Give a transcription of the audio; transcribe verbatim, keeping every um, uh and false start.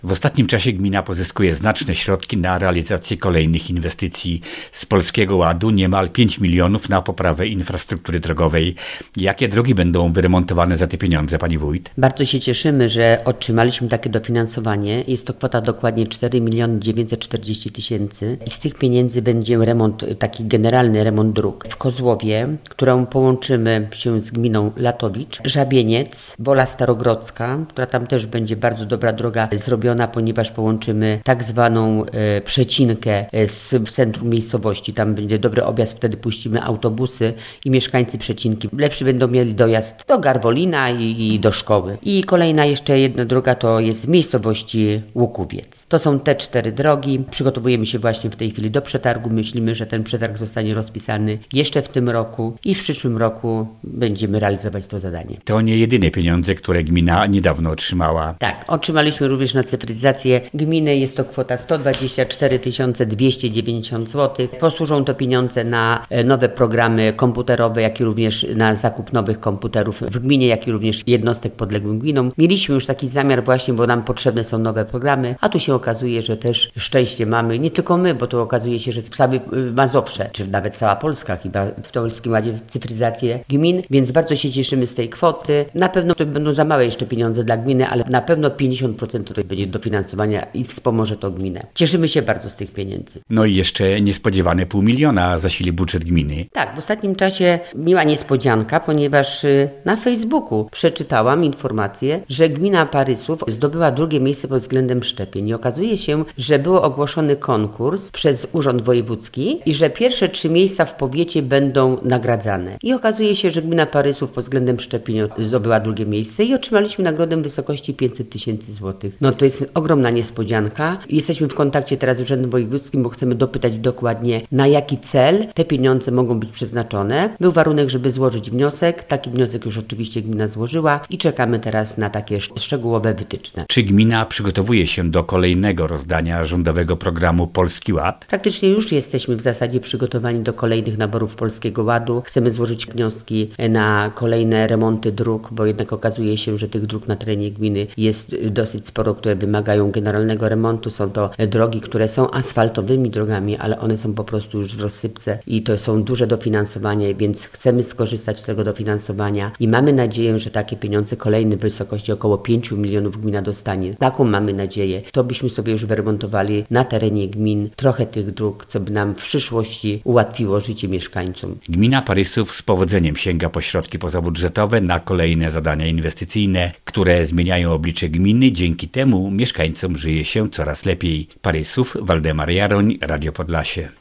W ostatnim czasie gmina pozyskuje znaczne środki na realizację kolejnych inwestycji. Z Polskiego Ładu niemal pięć milionów na poprawę infrastruktury drogowej. Jakie drogi będą wyremontowane za te pieniądze, pani wójt? Bardzo się cieszymy, że otrzymaliśmy takie dofinansowanie. Jest to kwota dokładnie cztery miliony dziewięćset czterdzieści tysięcy i z tych pieniędzy będzie remont, taki generalny remont dróg w Kozłowie, którą połączymy się z gminą Latowicz, Żabieniec, Wola Starogrodzka, która tam też będzie bardzo dobra droga zrobiona, ponieważ połączymy tak zwaną e, przecinkę z, w centrum miejscowości. Tam będzie dobry objazd, wtedy puścimy autobusy i mieszkańcy przecinki lepszy będą mieli dojazd do Garwolina i, i do szkoły. I kolejna jeszcze jedna droga to jest w miejscowości Łukowiec. To są te cztery drogi. Przygotowujemy się właśnie w tej chwili do przetargu. Myślimy, że ten przetarg zostanie rozpisany jeszcze w tym roku i w przyszłym roku będziemy realizować to zadanie. To nie jedyne pieniądze, które gmina niedawno otrzymała. Tak, otrzymaliśmy również na cyfryzację gminy. Jest to kwota sto dwadzieścia cztery tysiące dwieście dziewięćdziesiąt złotych. Posłużą to pieniądze na nowe programy komputerowe, jak i również na zakup nowych komputerów w gminie, jak i również jednostek podległym gminom. Mieliśmy już taki zamiar właśnie, bo nam potrzebne są nowe programy, a tu się okazuje, że też szczęście mamy, nie tylko my, bo tu okazuje się, że cały Mazowsze, czy nawet cała Polska chyba w Polskim Ładzie cyfryzację gmin, więc bardzo się cieszymy z tej kwoty. Na pewno to będą za małe jeszcze pieniądze dla gminy, ale na pewno pięćdziesiąt procent to będzie dofinansowania i wspomoże to gminę. Cieszymy się bardzo z tych pieniędzy. No i jeszcze niespodziewane pół miliona zasili budżet gminy. Tak, w ostatnim czasie miła niespodzianka, ponieważ na Facebooku przeczytałam informację, że gmina Parysów zdobyła drugie miejsce pod względem szczepień. I okazuje się, że był ogłoszony konkurs przez Urząd Wojewódzki i że pierwsze trzy miejsca w powiecie będą nagradzane. I okazuje się, że gmina Parysów pod względem szczepień zdobyła drugie miejsce i otrzymaliśmy nagrodę w wysokości pięćset tysięcy złotych. No to jest ogromna niespodzianka. Jesteśmy w kontakcie teraz z Urzędem Wojewódzkim, bo chcemy dopytać dokładnie, na jaki cel te pieniądze mogą być przeznaczone. Był warunek, żeby złożyć wniosek. Taki wniosek już oczywiście gmina złożyła i czekamy teraz na takie szczegółowe wytyczne. Czy gmina przygotowuje się do kolejnego rozdania rządowego programu Polski Ład? Praktycznie już jesteśmy w zasadzie przygotowani do kolejnych naborów Polskiego Ładu. Chcemy złożyć wnioski na kolejne remonty dróg, bo jednak okazuje się, że tych dróg na terenie gminy jest dosyć sporo, które wymagają generalnego remontu. Są to drogi, które są asfaltowymi drogami, ale one są po prostu już w rozsypce i to są duże dofinansowania, więc chcemy skorzystać z tego dofinansowania i mamy nadzieję, że takie pieniądze kolejne w wysokości około pięć milionów gmina dostanie. Taką mamy nadzieję. To byśmy sobie już wyremontowali na terenie gmin trochę tych dróg, co by nam w przyszłości ułatwiło życie mieszkańcom. Gmina Parysów z powodzeniem sięga po środki pozabudżetowe na kolejne zadania inwestycyjne, które zmieniają oblicze gminy. Dzięki temu mieszkańcom żyje się coraz lepiej. Parysów, Waldemar Jaroń, Radio Podlasie.